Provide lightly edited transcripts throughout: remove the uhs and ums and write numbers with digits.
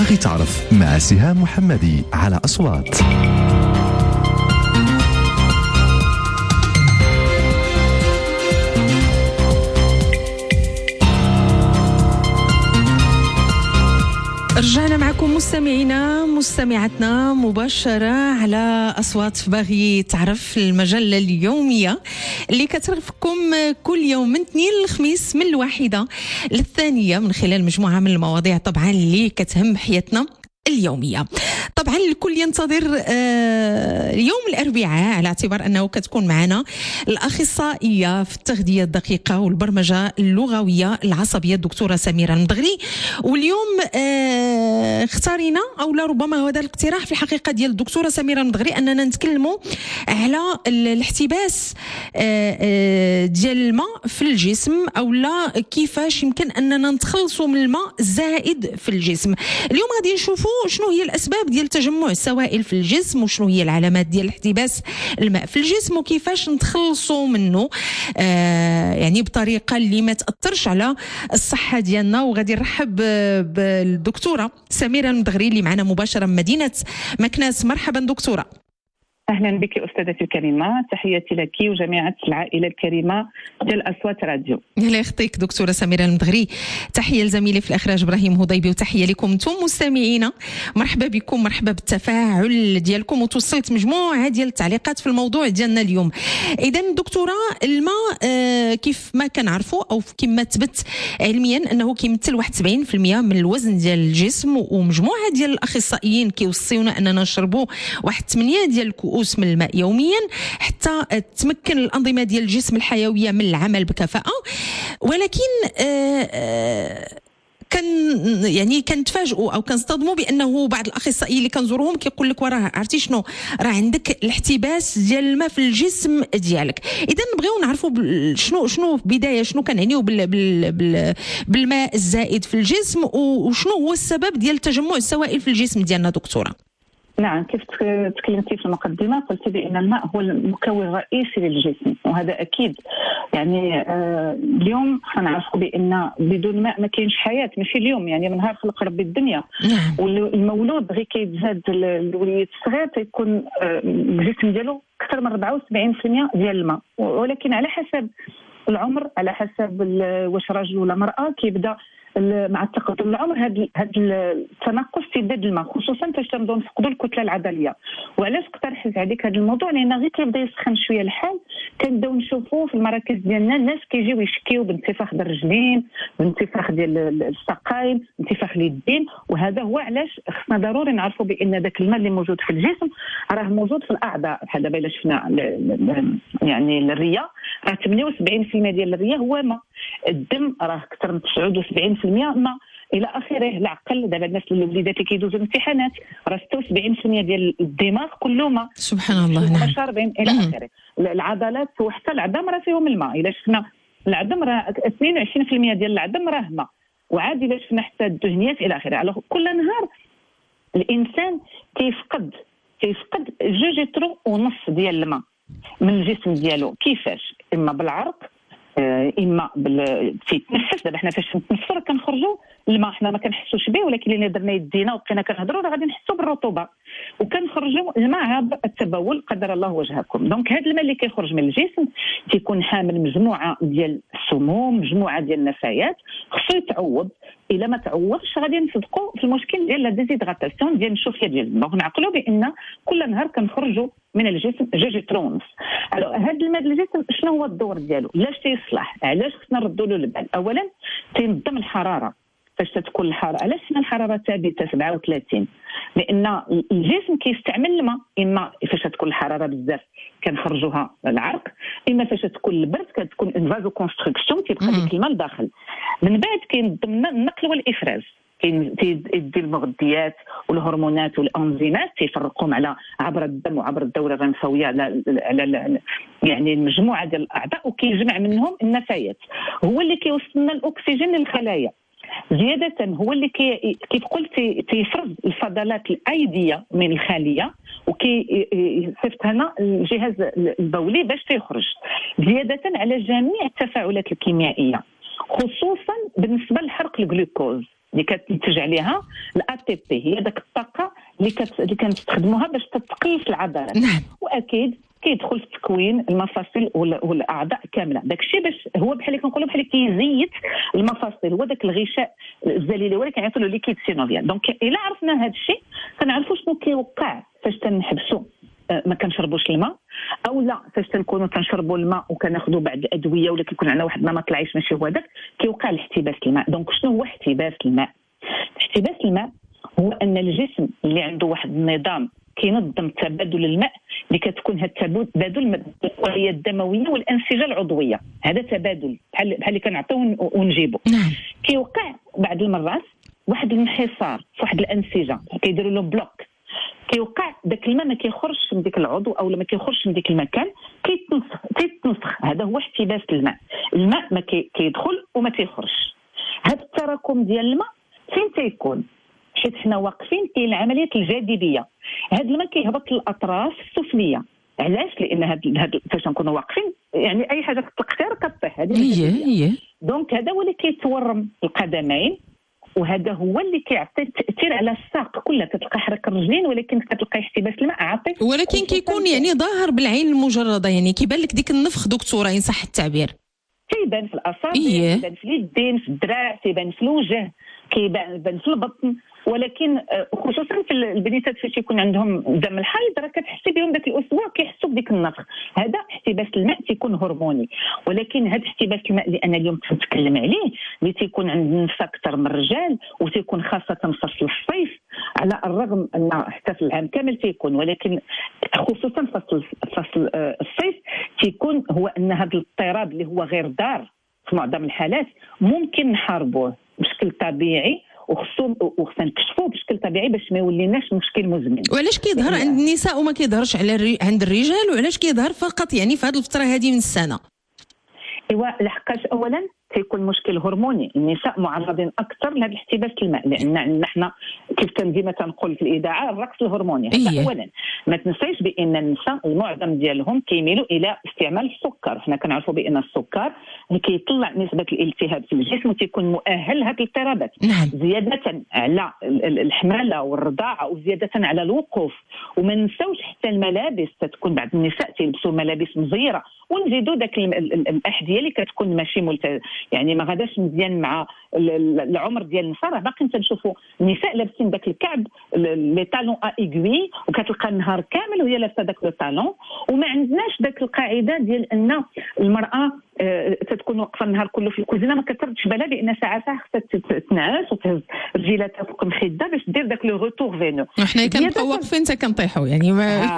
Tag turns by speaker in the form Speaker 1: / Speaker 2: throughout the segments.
Speaker 1: باغي تعرف مع سهام محمدي على أصوات.
Speaker 2: رجعنا معكم مستمعينا مستمعاتنا مباشرة على أصوات في باغي تعرف، المجلة اليومية اللي كترافقكم كل يوم من اثنين للخميس من 1 للثانية من خلال مجموعة من المواضيع طبعا اللي كتهم حياتنا اليومية. طبعا الكل ينتظر اليوم الأربعاء على اعتبار أنه كتكون معنا الأخصائية في التغذية الدقيقة والبرمجة اللغوية العصبية الدكتورة سميرة المدغري. واليوم اختارينا أو لا ربما هذا الاقتراح في الحقيقة ديال الدكتورة سميرة المدغري أننا نتكلموا على الاحتباس ديال الماء في الجسم، أو لا كيفاش يمكن أننا نتخلصوا من الماء الزائد في الجسم. اليوم غادي نشوفوا شنو هي الأسباب ديال تجمع السوائل في الجسم، وشنو هي العلامات ديال احتباس الماء في الجسم، وكيفاش نتخلصوا منه يعني بطريقة اللي ما تأثرش على الصحة ديالنا. وغادي نرحب بالدكتورة سميرة المدغري اللي معنا مباشرة من مدينة مكناس. مرحبا دكتورة.
Speaker 3: أهلا بك أستاذتي الكريمة، تحياتي لك وجميع العائلة الكريمة ديال أصوات راديو.
Speaker 2: الله يخطيك دكتورة سميرة المدغري. تحية لزميلي في الإخراج إبراهيم هضيبي، وتحية لكم أنتم مستمعينا. مرحبا بكم، مرحبا بالتفاعل ديالكم، وتوصلت مجموعة ديال التعليقات في الموضوع ديالنا اليوم. إذن دكتورة، الماء كيف ما كنعرفوا أو كما تثبت علميا أنه كيمثل 71% من الوزن ديال الجسم، ومجموعة ديال الأخصائيين كيوصيونا أننا نشربوا 8 ديال الكؤوس من الماء يوميا حتى تمكن الأنظمة ديال الجسم الحيوية من العمل بكفاءة. ولكن كنتفاجئوا او كنصطدموا بانه بعض الاخصائيين اللي كنزورهم كيقول لك وراه عرفتي شنو، راه عندك الاحتباس ديال الماء في الجسم ديالك. اذا نبغيو نعرفوا شنو في البدايه شنو كنعنيو بالماء الزائد في الجسم، وشنو هو السبب ديال تجمع السوائل في الجسم ديالنا دكتوره.
Speaker 3: نعم، كيف تكلمتي في المقدمة قلت بأن الماء هو المكون الرئيسي للجسم، وهذا أكيد. يعني اليوم خنعرفوا بأن بدون ماء ما كاينش حياة، ماشي اليوم، يعني من نهار خلق ربي الدنيا. والمولود غير كيتزاد الوليد الصغير تيكون الجسم ديالو أكثر من 74% ديال الماء، ولكن على حسب العمر، على حسب واش راجل ولا مرأة، كيبدا مع التقدم العمر هذا التنقص في زاد الماء، خصوصا فاش تنبداو نفقدوا الكتله العضليه. وعلاش اقترحت عليك هذا الموضوع؟ لان غير كيبدا يسخن شويه الحال كنبداو نشوفوا في المراكز ديالنا الناس كيجيو يشكيو بانتفاخ الرجلين، بانتفاخ ديال الساقين، انتفاخ اليدين. وهذا هو علاش خصنا ضروري نعرفوا بان ذاك الماء اللي موجود في الجسم راه موجود في الاعضاء. بحال دابا الا شفنا يعني الريه، راه 78% ديال الريه هو ماء. الدم راه اكثر من 79% ماء الى اخره. العقل دابا الناس الوليدات اللي كيدوزوا الامتحانات راه 76% ديال الدماغ كله ماء،
Speaker 2: سبحان الله. نعم،
Speaker 3: شاربين الى اخره. العضلات وحتى العظام راه فيهم الماء. الا شفنا العظم راه 22% ديال العظم راه ماء، وعادي الا شفنا حتى الدهنيات الى اخره. كل نهار الانسان كيفقد 2 لتر ونص ديال الماء من الجسم ديالو. كيفاش؟ اما بالعرق، اما تيتنفس. دابا حنا فاش نتنفسوا كنخرجوا الماء، حنا ما كنحسوش به، ولكن الا درنا يدينا وبقينا كنهضروا راه غادي نحسوا بالرطوبه، وكنخرجوا الماء عبر التبول قدر الله وجهكم. دونك هذا الماء اللي كيخرج من الجسم تيكون حامل مجموعه ديال السموم، مجموعه ديال النفايات، خصو يتعوض. الا ما تعوضش غادي نصدقوا في المشكل ديال لا ديزيدغاتاسيون ديال الشوفيه ديال الماء. نعقلوا بان كل نهار كنخرجوا من الجسم 2 لتر ونص. هذا الماء ديال الجسم شنو هو الدور ديالو؟ لاش تيصلح؟ علاش خصنا نردوا له البال؟ اولا تينظم الحراره. فاش تكون الحراره، علاش الحراره ثابته 37؟ لان الجسم كيستعمل الماء، اما فاش تكون الحراره بزاف كنخرجوها العرق، اما فاش تكون البرد كتكون فازو كونستركسيون تيبقى ديك الماء لداخل. من بعد كينظم النقل والافراز، كيدي المغذيات والهرمونات والانزيمات تيفرقهم على عبر الدم وعبر الدوره الرئويه على يعني المجموعه ديال الاعضاء، وكيجمع منهم النفايات. هو اللي كيوصلنا الاكسجين للخلايا. زيادة هو اللي كيف قلت تيفرز الفضلات الأيدية من الخلية، وكيصيفط هنا الجهاز البولي باش تيخرج، زيادة على جميع التفاعلات الكيميائية، خصوصا بالنسبة لحرق الجلوكوز. اللي كتنتج عليها الATP، هي داك الطاقه اللي كنستخدموها باش تتقيس العضلات.
Speaker 2: نعم.
Speaker 3: واكيد كيدخل في تكوين المفاصل والاعضاء كامله. داكشي باش هو بحال اللي كنقولوا بحال كيزيت المفاصل، هو داك الغشاء الزليلي ولكن كيعيطوا له ليكيد سينوفيال. دونك الا عرفنا هذا الشيء كنعرفوا شنو كيوقع فاش تنحبسوا ما كنشربوش الماء، او لا فاش تنكونوا تنشربوا الماء وكناخذوا بعض الادويه ولا كيكون عندنا واحد النمط العيش ماشي هو داك، كيوقع الاحتباس الماء. دونك شنو هو احتباس الماء؟ احتباس الماء هو ان الجسم اللي عنده واحد النظام كينظم تبادل الماء، اللي كتكون هذا التبادل الأوعية الدمويه والانسجه العضويه. هذا تبادل بحال اللي كنعطيو ونجيبو. كيوقع بعض المرات واحد الانحصار في واحد الانسجه، كيديروا له بلوك، كيوقع داك الماء ما كيخرجش من ديك العضو او ما كيخرجش من ديك المكان، كيتنفخ. هذا هو احتباس الماء. الماء ما كيدخل وما كيخرجش. هذا التراكم ديال الماء فين تيكون؟ حيت حنا واقفين كاين عمليه الجاذبيه، هذا الماء كيهبط للاطراف السفليه. علاش؟ لان هاد فاش نكونوا واقفين يعني اي حاجه كتقتر كطيح. هذه دونك هذا هو اللي كيتورم القدمين، وهذا هو اللي كيعطي تاثير على الساق كلها. كتلقى حرك الرجلين ولكن كتلقى احتباس الماء عاطي،
Speaker 2: ولكن كيكون يعني ظاهر بالعين المجرده، يعني كيبان لك ديك النفخ دكتوره ان صح التعبير.
Speaker 3: كيبان في الاصابع، كيبان في اليدين، في الذراع، كيبان في الوجه، كيبان في البطن. ولكن خصوصا في البنيتات فاش يكون عندهم دم الحيض راه كتحسي بهم ذاك الاسبوع كيحسوا بديك النفخ. هذا احتباس الماء تيكون هرموني. ولكن هذا احتباس الماء اللي انا اليوم كنتكلم عليه اللي تيكون عند النساء اكثر من الرجال، وتيكون خاصه في فصل الصيف، على الرغم ان حتى في العام كامل تيكون، ولكن خصوصا فصل الصيف تيكون هو ان هذا الاضطراب اللي هو غير ضار في معظم الحالات ممكن نحاربوه بشكل طبيعي، وخصنا نكشفوه بشكل طبيعي باش ما يوليناش مشكل مزمن.
Speaker 2: وعلاش كيظهر عند النساء وما كيظهرش عند الرجال، وعلاش كيظهر فقط يعني في هذه الفتره هذه من السنه؟
Speaker 3: ايوا لحقاش اولا كيكون مشكل هرموني. النساء معرضين اكثر لهذا الاحتباس الماء، لان حنا كيف كان ديما تنقول في الاذاعه الرقص الهرموني. هذا اولا. ما تنسايش بان النساء المعظم ديالهم كيميلوا الى استعمال السكر. حنا كنعرفوا بان السكر كيطلع نسبه الالتهاب في الجسم وتيكون مؤهل لهذه الاضطرابات. زياده على الحماله والرضاعه وزياده على الوقوف. وما نساوش حتى الملابس، تكون بعض النساء تلبسوا ملابس مزيره، ونزيدوا داك الاحذيه اللي كتكون ماشي يعني ما غاداش مزيان مع العمر ديال النساء. راه باقي تنشوفوا النساء لابسين داك الكعب لي طالون ايغوي، وكتلقى النهار كامل وهي لابسه داك لو طالون. وما عندناش داك القاعده ديال ان المراه تتكون واقفه النهار كله في الكوزينه ما كتردش بالها بان ساعه خصها تنعس وتهز رجيلاتها فوق المخده باش دير داك لو روتور فينو.
Speaker 2: وحنا كنبقاو واقفين حتى كنطيحوا يعني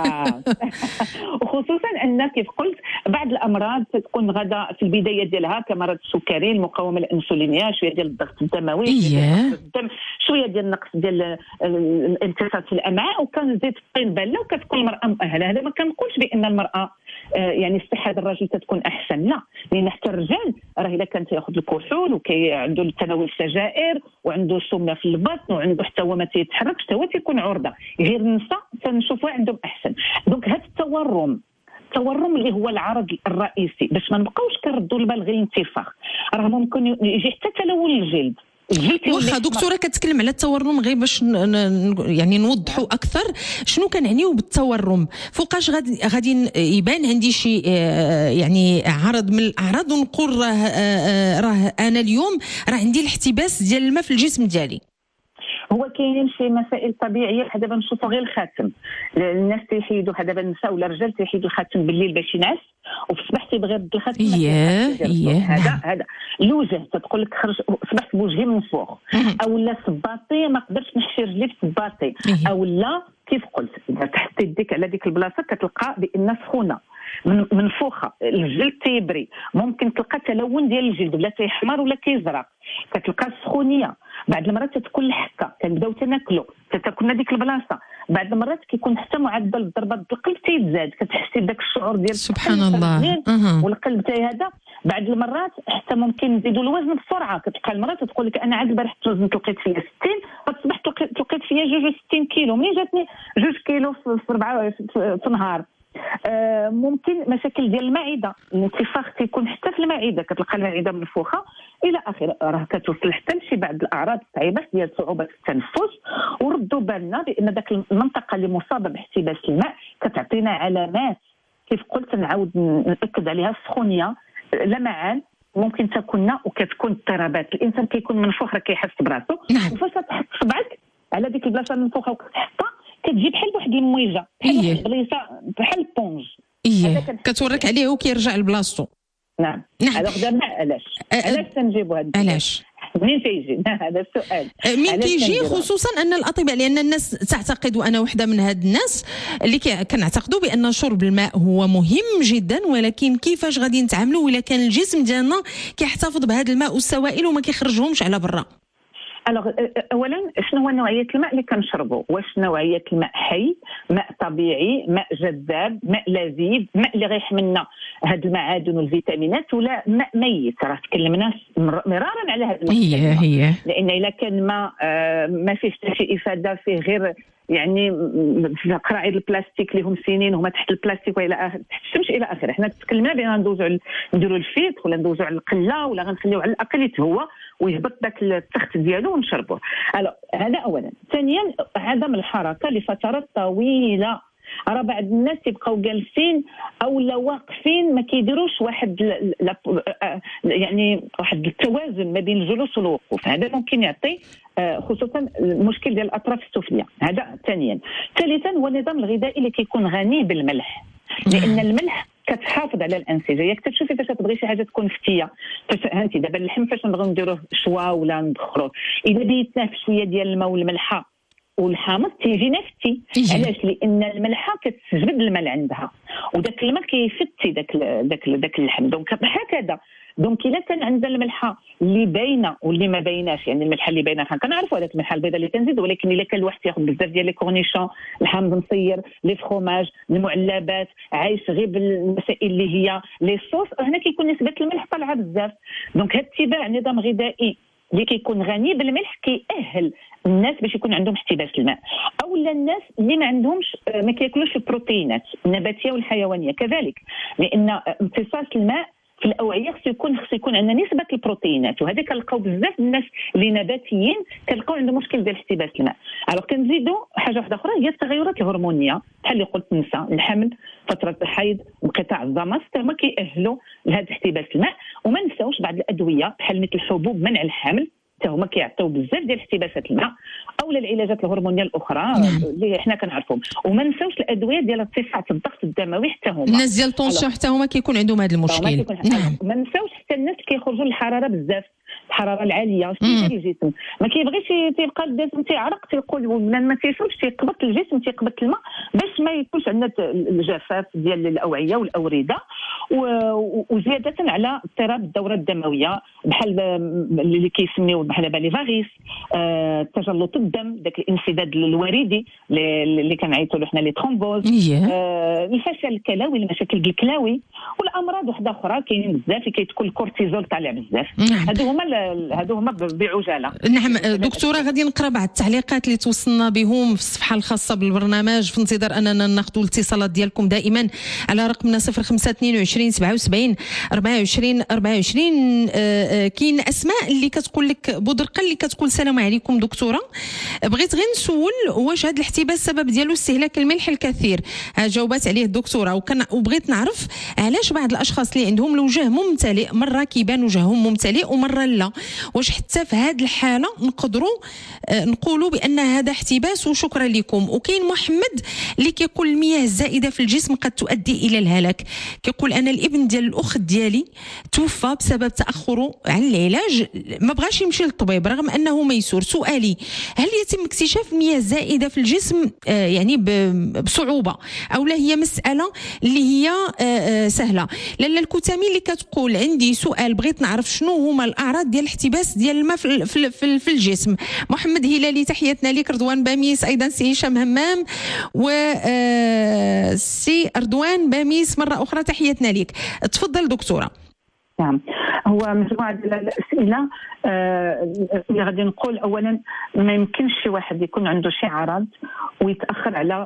Speaker 3: وخصوصا ان كيف قلت بعض الامراض تكون غدا في البدايه ديالها كمرض السكري، المقاومه الانسولينيه، شويه ديال الضغط الدموي، شويه ديال النقص ديال الامتصاص في الامعاء، وكنزيد الطين باله وكتكون المراه مؤهله. هذا ما كنقولش بان المراه يعني الصحه ديال الراجل تكون احسن، لا، لان حتى الرجال راه الا كان تياخذ الكحول وعنده تناول السجائر وعنده سمنه في البطن وعنده حتى هو ما تيتحركش حتى هو تيكون عرضه. غير النساء تنشوفوا عندهم احسن. دونك هذا التورم اللي هو العرض الرئيسي باش ما نبقاوش كنردوا البال غير الانتفاخ، راه ممكن يجي حتى تلون الجلد.
Speaker 2: واخا دكتوره كتكلم على التورم غير باش يعني نوضحوا اكثر شنو كنعنيو بالتورم، فوقاش غادي يبان عندي شي يعني عرض من الاعراض ونقول راه انا اليوم راه عندي الاحتباس ديال الماء في الجسم ديالي.
Speaker 3: هو كاينين شي مسائل طبيعيه دابا نشوفوا غير الخاتم. الناس تيحيدوا دابا النساء ولا الرجال تيحيدوا الخاتم بالليل باش ينعس، وفي الصباح تيبغي يرد الخاتم. هذا الوجه تتقول لك خرج صبحت بوجهي منفوخ، او لا صباطي ما قدرتش نحشي رجلي في صباطي، او لا كيف قلت اذا تحطي يديك على ديك البلاصه كتلقى بان سخونه منفوخه، الجلد تيبري، ممكن تلقى تلون ديال الجلد ولا تيحمر ولا كيزرق، كتلقى السخونيه. بعض المرات تتكون الحكه، كنبداو تناكلوا تاكلنا ديك البلاصه. بعض المرات كيكون حتى معدل ضربات القلب تيتزاد، كتحسي بداك الشعور ديال
Speaker 2: سبحان الله
Speaker 3: والقلب تاعي هذا. بعض المرات حتى ممكن نزيدوا الوزن بسرعه، كتلقى المراه تقول لك انا عاد البارح الوزن لقيت فيا 60، فالصباح لقيت فيا 62 كيلو، منين جاتني 2 كيلو في نهار. ممكن مشاكل ديال المعده، الانتفاخ كيكون حتى في المعده، كتلقى المعده منفوخه الى اخره، راه كتوصل حتى لشي بعض الاعراض الصعيبه ديال صعوبه التنفس. وردوا بالنا بان ذاك المنطقه اللي مصابه باحتباس الماء كتعطينا علامات، كيف قلت نعاود ناكد عليها، السخونيه، لمعان، ممكن تكون وكتكون اضطرابات. الانسان كيكون منفوخ راه كيحس براسو، وفاش تحط صبعك على ديك البلاصه المنفوخه وكتحطها كتجي بحال واحد المويجه، بحال واحد البليصه، بحال البونج
Speaker 2: كتورك عليه وكيرجع لبلاصتو.
Speaker 3: نعم. الوغ دابا علاش تنجيبوا هذا؟
Speaker 2: علاش
Speaker 3: منين تيجي هذا السؤال؟
Speaker 2: من تيجي خصوصا ان الاطباء، لان الناس تعتقد، وانا وحده من هاد الناس اللي كنعتقدوا بان شرب الماء هو مهم جدا، ولكن كيفاش غادي نتعاملوا الا كان الجسم ديالنا كيحتفظ بهذا الماء والسوائل وما كيخرجهمش على برا؟
Speaker 3: اولا شنو هو نوعيه الماء اللي كنشربوا؟ واش نوعيه الماء حي، ماء طبيعي، ماء جذاب، ماء لذيذ، ماء اللي غيحملنا هاد المعادن والفيتامينات، ولا ماء ميت؟ راه تكلمنا مرارا على هذا الموضوع.
Speaker 2: هي
Speaker 3: لان الا كان ماء ما فيه حتى شي افاده، فيه غير يعني قراعيد البلاستيك اللي هم سنين هما تحت البلاستيك والى تحت الشمس الى اخره. حنا تكلمنا بان نديروا الفيلتر ولا ندوزوا على القله ولا غنخليوه على الاقل يتهوى ويهبط داك التخت ديالو ونشربوه. هذا اولا. ثانيا عدم الحركه لفترات طويله. راه بعض الناس يبقاو جالسين او لا واقفين، ما كيديروش يعني واحد التوازن ما بين الجلوس والوقوف. هذا ممكن يعطي خصوصا المشكل ديال الاطراف السفليه. هذا ثانيا. ثالثا هو النظام الغذائي اللي كيكون غني بالملح، لان الملح كتحافظ على الانسجه. ياك تشوفي فاش تبغي شي حاجه تكون فتيه، فاش انت دابا اللحم فاش نبغيو نديروه شوا ولا ندخروه، الا بيتناه في شويه ديال الماء والملحه والحامض تيجي نفتي. علاش؟ لان الملحه كتجبد الماء عندها، وداك الماء كيفتي داك اللحم. دونك هكذا. دونك الا كان عندنا الملحه اللي باينه واللي ما بايناش، يعني الملحه اللي باينه كنعرفوا هذاك الملحه البيضاء اللي كنزيد، ولكن الا كان الواحد تياخذ بزاف ديال لي كورنيشون، الحامض مصير، لي فروماج، المعلبات، عايش غير بالمسائل اللي هي لي صوص، هنا كيكون نسبه الملح طالعه بزاف. دونك اتباع نظام غذائي اللي كيكون غني بالملح كيأهل الناس باش يكون عندهم احتباس الماء، اولا الناس اللي ما عندهمش ما كياكلوش البروتينات النباتيه والحيوانيه كذلك، لان امتصاص الماء في الاوعيه خصو يكون عندنا نسبه البروتينات، وهذا كنلقاو بزاف الناس اللي نباتيين كنلقاو عندهم مشكل ديال احتباس الماء. الوغ كنزيدوا حاجه واحده اخرى هي التغيرات الهرمونيه، بحال اللي قلت النساء، الحمل، فتره الحيض، انقطاع الضمس، حتى هما كيأهلوا لهذا احتباس الماء. وما نساوش بعض الادويه بحال مثل حبوب منع الحمل، حتى هما كيعطيو بزاف ديال احتباسات الماء، اولا العلاجات الهرمونيه الاخرى اللي حنا كنعرفوهم. وما نساوش الادويه ديال ارتفاع الضغط الدموي، حتى هما
Speaker 2: الناس ديال الطونسيون حتى هما كيكون عندهم هذا المشكل.
Speaker 3: نعم. ما نساوش حتى الناس كيخرجوا للحراره بزاف، الحراره العاليه، واش كيدير الجسم؟ ما كيبغيش تيبقى الجسم تيعرق، تيقول ما تيشربش، تيقبط الجسم، تيقبط الماء باش ما يكونش عندنا الجفاف ديال الاوعيه والاورده، وزياده على اضطراب الدوره الدمويه، بحال اللي كيسميوه بحال لي فاريس، تجلط الدم، داك الانسداد الوردي اللي كنعيطوا له حنا لي ترومبوز، الفشل الكلوي، المشاكل الكلاوي، والامراض وحده اخرى كاينين بزاف اللي كيتكون الكورتيزول طالع بزاف. هادو هما بعجاله.
Speaker 2: نعم دكتوره، غادي نقرا بعض التعليقات اللي توصلنا بهم في الصفحه الخاصه بالبرنامج، في انتظار اننا ناخذوا الاتصالات ديالكم دائما على رقمنا 0522 77 24 24. كاين اسماء اللي كتقول لك بودرقه اللي كتقول السلام عليكم دكتوره، بغيت غير نسول واش هذا الاحتباس السبب ديالو استهلاك الملح الكثير؟ جاوبات عليه الدكتوره، وبغيت نعرف علاش بعض الاشخاص اللي عندهم الوجه ممتلئ مره كيبان وجههم ممتلئ ومره لا، واش حتى في هذه الحاله نقدروا نقولوا بان هذا احتباس؟ وشكرا لكم. وكاين محمد اللي كيقول المياه الزائده في الجسم قد تؤدي الى الهلاك، كيقول انا الابن ديال الاخت ديالي توفى بسبب تاخره عن العلاج، ما بغاش يمشي للطبيب رغم انه ميسور. سؤالي، هل يتم اكتشاف المياه الزائده في الجسم يعني بصعوبه، او لا هي مساله اللي هي سهله؟ لاله الكتامي اللي كتقول عندي سؤال، بغيت نعرف شنو هما الاعراض ديال الاحتباس ديال الماء في الجسم. محمد هلالي تحياتنا لك. رضوان باميس ايضا، سي هشام همام و سي رضوان باميس مره اخرى تحياتنا لك. تفضل دكتوره.
Speaker 3: نعم، هو مجموعه ديال الاسئله اللي غادي نقول. اولا ما يمكنش شي واحد يكون عنده شي عرض ويتاخر على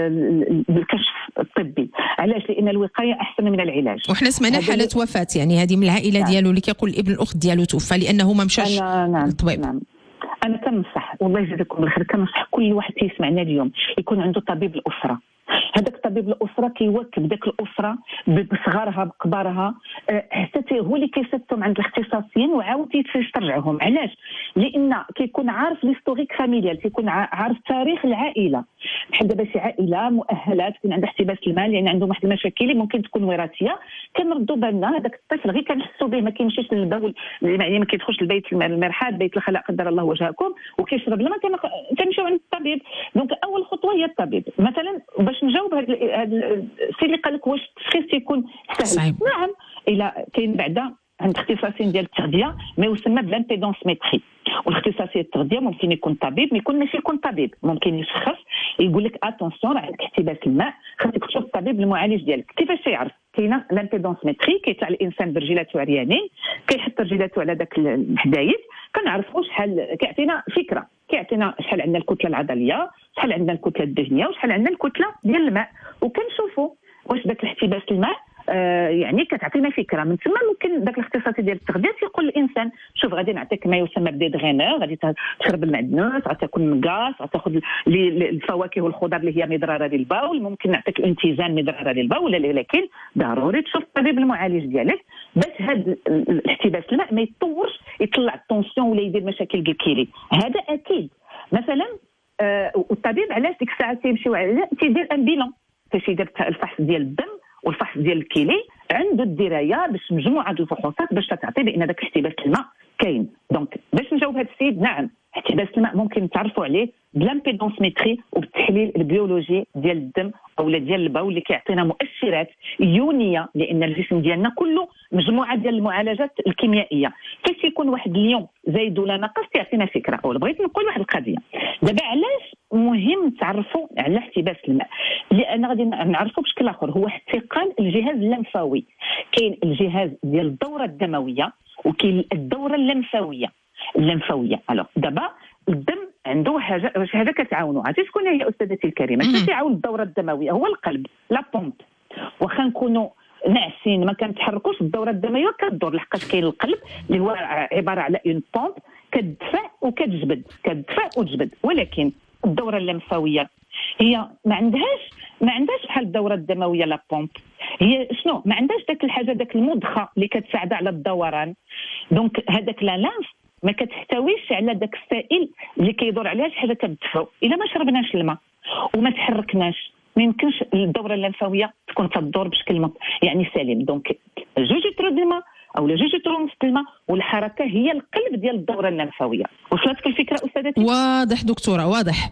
Speaker 3: الكشف الطبي. علاش؟ لان الوقايه احسن من العلاج.
Speaker 2: وحنا سمعنا حاله وفاه، يعني هذه من العائله ديالو اللي كيقول ابن الاخت ديالو توفى لانه ما مشاش للطبيب.
Speaker 3: نعم. انا كنصح، والله يجزيكم بالخير، كنصح كل واحد كيسمعنا اليوم يكون عنده طبيب الاسره. هذاك طبيب الاسره كيواكب داك الاسره بصغارها بكبارها، حتى هو اللي كيسدهم عند الاختصاصيين وعاود يسترجعهم. علاش؟ لان كيكون عارف ليستوريك فاميليال، كيكون عارف تاريخ العائله. بحال دابا شي عائله مؤهلات تكون عندها احتباس المال، يعني عندهم واحد المشاكل اللي ممكن تكون وراثيه، كنردوا بالنا هذاك الطفل غير كنحسوا به ما كيمشيش للبول، يعني ما كيدخلش لبيت المرحاض، بيت الخلاء قدر الله وجهكم، وكيشرب الماء، كنمشيو عند الطبيب. دونك اول خطوه هي الطبيب. مثلا باش نجاوب هذا السيد اللي قال لك واش التشخيص يكون سهل، نعم، الى كاين بعدا عند اختصاصيين ديال التغذيه ما يسمى بالامبيدونس ميتري. والاختصاصي التغذيه ممكن يكون طبيب، ماشي يكون طبيب، ممكن يشخص يقول لك اتونسيون راه عندك احتباس الماء، خاصك تشوف الطبيب المعالج ديالك. كيفاش يعرف؟ كاينه الامبيدونس ميتري، كيطلع الانسان برجلاته عريانين، كيحط رجلاته على داك الحدايد، كنعرفوا شحال، كيعطينا فكره، كيعطينا شحال عندنا الكتله العضليه، شحال عندنا الكتله الدهنيه، وشحال عندنا الكتله ديال الماء، وكنشوفوا واش داك الاحتباس الماء يعني كتعطينا فكره. من ثم ممكن داك الاختصاصي ديال التغذيه تيقول للانسان شوف غادي نعطيك ما يسمى بدي دغينور، غادي تشرب المعدنوس، غتاكل مكاس، غتاخذ الفواكه والخضر اللي هي مضرره للبول، ممكن نعطيك الانتزام مضرره للبول، لكن ضروري تشوف الطبيب المعالج ديالك باش هذا الاحتباس الماء ما يتطورش يطلع الطونسيون ولا يدير مشاكل كلكيلي. هذا اكيد. مثلا والطبيب علاش ديك الساعه تيمشيو على تيدير ان بيلون، فاش يدير الفحص ديال الدم والفحص ديال الكلي، عنده الدرايه باش مجموعه الفحوصات باش تعطي بان داك احتباس الماء كاين. دونك باش نجاوب هذا السيد، نعم احتباس الماء ممكن نتعرفوا عليه بالامبيدونس ميتري وبالتحليل البيولوجي ديال الدم او ديال البول اللي كيعطينا مؤشرات يونيه، لان الجسم ديالنا كله مجموعه ديال المعالجات الكيميائيه. فاش يكون واحد اليوم زايد ولا ناقص تعطينا فكره. او بغيت نقول واحد القضيه دابا، علاش مهم تعرفوا على احتباس الماء؟ لان غادي نعرفوا بشكل اخر هو احتقان الجهاز اللمفاوي. كاين الجهاز ديال الدوره الدمويه وكاين الدوره اللمفاويه. الو دابا الدم عنده حاجه كتعاونوا. عرفتي شكون هي استاذتي الكريمه؟ شنو كيعاون الدوره الدمويه؟ هو القلب، لا بومب. واخا نكونوا ناعسين ما كنتحركوش، الدوره الدمويه كتدور، لحقاش كاين القلب اللي هو عباره على اون بومب كتدفع وكتجبد، كتدفع وتجبد. ولكن الدوره اللمفاويه هي ما عندهاش بحال الدوره الدمويه لا بومب. هي شنو؟ ما عندهاش داك الحاجه، داك المضخه اللي كتساعد على الدوران. دونك هذاك لا لانف ما كتحتويش على داك السائل اللي كيدور عليها شي حاجه كتدفعو. الا ما شربناش الماء وما تحركناش ما يمكنش الدوره اللمفاويه تكون تدور بشكل يعني سليم. دونك 2 لتر د الماء او 2 لتر ونص د الماء، والحركه هي القلب ديال الدوره اللمفاويه. وصلتك الفكره استاذتي؟
Speaker 2: واضح دكتوره، واضح.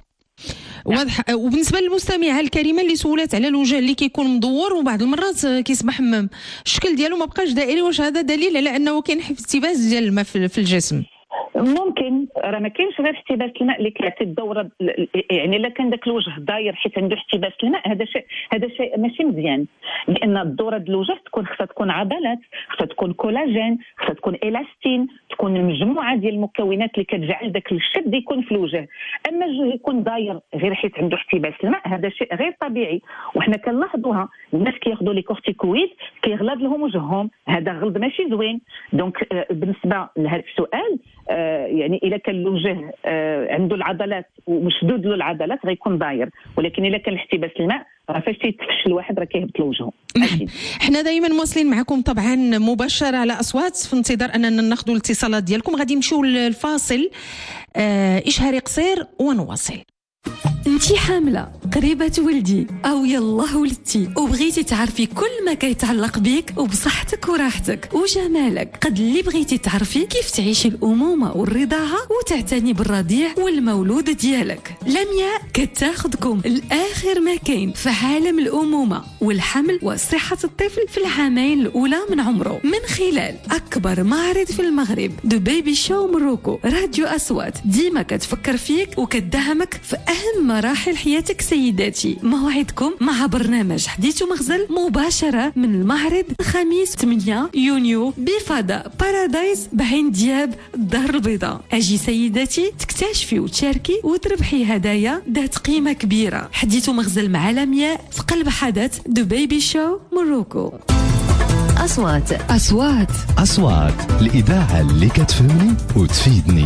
Speaker 2: وبالنسبه للمستمعه الكريمه اللي سولات على الوجه اللي كيكون مدور وبعض المرات كيصبح الشكل ديالو ما بقاش دائري، واش هذا دليل على انه كاين احتباس ديال الماء في الجسم؟
Speaker 3: ممكن، راه ما كاينش غير احتباس الماء اللي كيعطي الدوره، يعني الا كان داك الوجه داير حيت عنده احتباس الماء، هذا شيء ماشي مزيان. لان الدوره ديال الوجه خصها تكون عضلات، خصها تكون كولاجين، خصها تكون الاستين، تكون المجموعه ديال المكونات اللي كتجعل داك الشد يكون في الوجه. اما الوجه يكون داير غير حيت عنده احتباس الماء، هذا شيء غير طبيعي. وحنا كنلاحظوها الناس كياخذوا لي كورتيكويد كيغلظ لهم وجههم، هذا غلظ ماشي زوين. دونك بالنسبه لهذا السؤال، يعني الا كان الوجه عنده العضلات ومشدود له العضلات غيكون داير، ولكن الا كان احتباس الماء راه فاش تيتفش الواحد راه كيهبط لوجهه.
Speaker 2: حنا دائما مواصلين معكم طبعا مباشره على اصوات، في انتظار اننا ناخذوا الاتصالات ديالكم. غادي نمشيو للفاصل اشهاري قصير ونواصل.
Speaker 4: انتي حاملة قريبة تولدي أو يالله ولدتي وبغيتي تعرفي كل ما كيتعلق بيك وبصحتك وراحتك وجمالك، قد اللي بغيتي تعرفي كيف تعيشي الأمومة والرضاعة وتعتني بالرضيع والمولود ديالك. لمياء كتاخدكم الآخر ما كاين في عالم الأمومة والحمل وصحة الطفل في العامين الأولى من عمره، من خلال أكبر معرض في المغرب دو بيبي شو مروكو. راديو أصوات ديما كتفكر فيك وكتدعمك في أهم مراحل مراحل حياتك سيداتي. موعدكم مع برنامج حديث ومغزل مباشرة من المعرض الخميس 8 يونيو بفضاء بارادايس بعين دياب الدار البيضاء. أجي سيداتي تكتشفي وتشاركي وتربحي هدايا ذات قيمة كبيرة. حديث ومغزل مع لمياء في قلب حدث دو بيبي شو موروكو.
Speaker 1: أصوات الإذاعة اللي كتفهمني وتفيدني.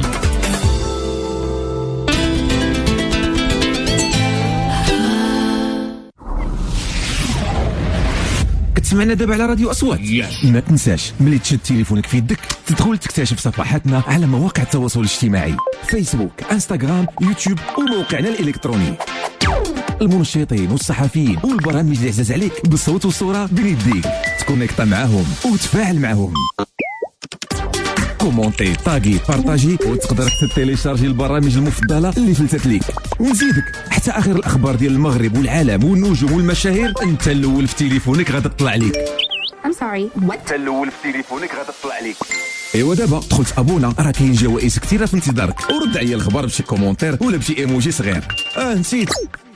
Speaker 5: كتسمعنا دابا على راديو أصوات. ما تنساش ملي تشد تليفونك في يدك تدخل تكتشف صفحاتنا على مواقع التواصل الاجتماعي فيسبوك، انستغرام، يوتيوب وموقعنا الإلكتروني. المنشطين والصحفيين والبرامج اللي عزاز عليك بالصوت والصورة بين يديك. تكونيكتا معاهم وتفاعل معاهم. كومونتي، طاقي، بارطاجي، وتقدر تيليشارجي البرامج المفضلة اللي فلتت ليك. ونزيدك حتى آخر الأخبار ديال المغرب والعالم والنجوم والمشاهير أنت الأول في تليفونك غادي تطلع ليك. أنت الأول في تليفونك غادي تطلع ليك. ايوا دابا دخل ابونا، راه كاين جوائز كثيره في انتظارك، ورد عليا الخبر بشي كومونتير ولا بشي ايموجي صغير. نسيت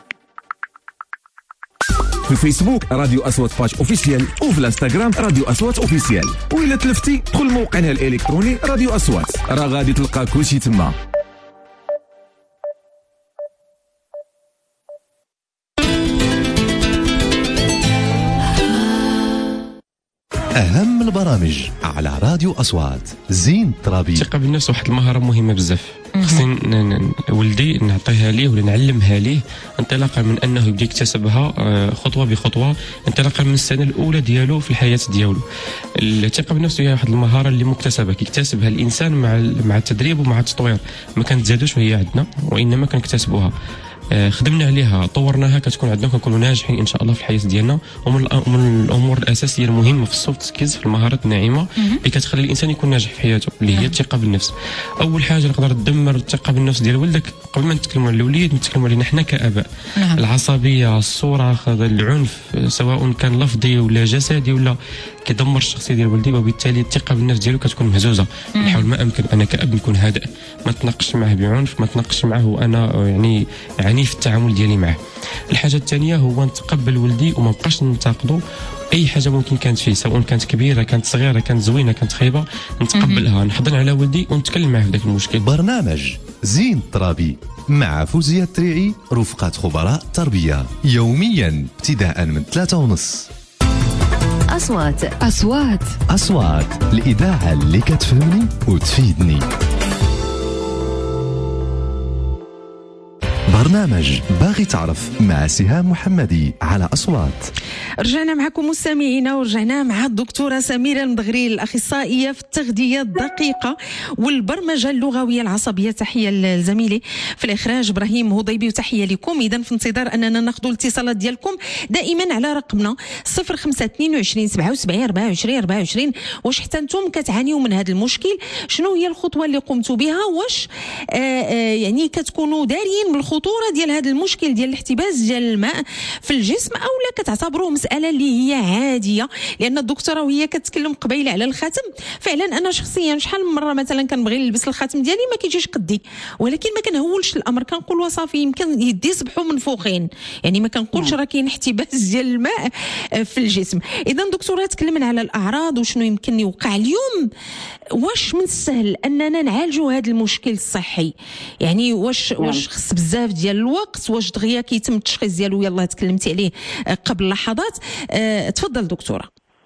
Speaker 5: في الفيسبوك راديو أصوات باج اوفيسيال، وفي الانستغرام راديو أصوات اوفيسيال، وإلا تلفتي دخل موقعنا الالكتروني راديو أصوات، راه غادي تلقى كلشي تما.
Speaker 1: أهم البرامج على راديو أصوات. زين الترابي.
Speaker 6: الثقة بالنفس واحد المهارة مهمة بزاف، خصني ولدي نعطيها ليه ولا نعلمها ليه انطلاقا من أنه يبدا يكتسبها خطوة بخطوة، انطلاقا من السنة الأولى ديالو في الحياة ديالو. الثقة بالنفس هي واحد المهارة اللي مكتسبة كيكتسبها الإنسان مع التدريب ومع التطوير، ما كنتزادوش وهي عندنا وإنما كنكتسبوها. خدمنا عليها، طورناها، كتكون عندنا كنكونوا ناجحين ان شاء الله في الحياه ديالنا. ومن الامور الاساسيه المهمه في السوفت سكيلز، في المهارات الناعمه اللي كتخلي الانسان يكون ناجح في حياته، اللي هي الثقه بالنفس. اول حاجه نقدر تدمر الثقه بالنفس ديال ولدك قبل ما نتكلموا على الاوليد نتكلموا علينا حنا كاباء. العصبيه، الصراخ، العنف سواء كان لفظي ولا جسدي ولا كيدمر الشخصيه ديال ولدي، وبالتالي الثقه بالنفس ديالو كتكون مهزوزه. نحاول ما امكن انا كاب نكون هادئ، ما تناقش معه بعنف، ما تناقش معه وانا يعني في التعامل ديالي معه. الحاجه الثانيه هو نتقبل ولدي وما نبقاش ننتقدو. اي حاجه ممكن كانت فيه، سواء كانت كبيره كانت صغيره كانت زوينه كانت خايبه، نتقبلها، نحضن على ولدي ونتكلم معه في ذاك المشكل.
Speaker 1: برنامج زين الترابي مع فوزية التريعي رفقة خبراء تربية، يوميا ابتداء من 3:30. أصوات الإذاعة اللي كتفهمني وتفيدني. برنامج باغي تعرف مع سهام محمدي على أصوات.
Speaker 2: رجعنا معكم مستمعينا، ورجعنا مع الدكتورة سميرة المدغري، الأخصائية في التغذية الدقيقة والبرمجة اللغوية العصبية. تحية لزميلي في الإخراج إبراهيم هضيبي، وتحية لكم. إذا في انتظار أننا ناخذ الاتصالات ديالكم دائما على رقمنا 0522 77 24 24. واش حتى انتم كتعانيوا من هذا المشكل؟ شنو هي الخطوة اللي قمتوا بها؟ واش يعني كتكونوا دارين بالخطورة ديال هذا المشكل ديال الاحتباس ديال الماء في الجسم، أو لا كتعتبروه مسألة اللي هي عادية؟ لأن الدكتورة وهي كتكلم قبيلة على الخاتم، فعلا أنا شخصيا شحال من مرة مثلا كنبغي نلبس الخاتم ديالي ما كيجيش قدي، ولكن ما كنهولش الأمر، كنقول وصافي يمكن يدي يصبحوا منفوخين، يعني ما كنقولش راه كاين احتباس ديال الماء في الجسم. إذا دكتورة تكلمنا على الأعراض وشنو يمكن يوقع اليوم. واش من السهل أننا نعالجوا هذا المشكل الصحي؟ يعني واش خص بزاف ديال الوقت؟ واش دغيا كيتم التشخيص ديالو؟ يلا تكلمتي عليه قبل لحظات. تفضل دكتورة.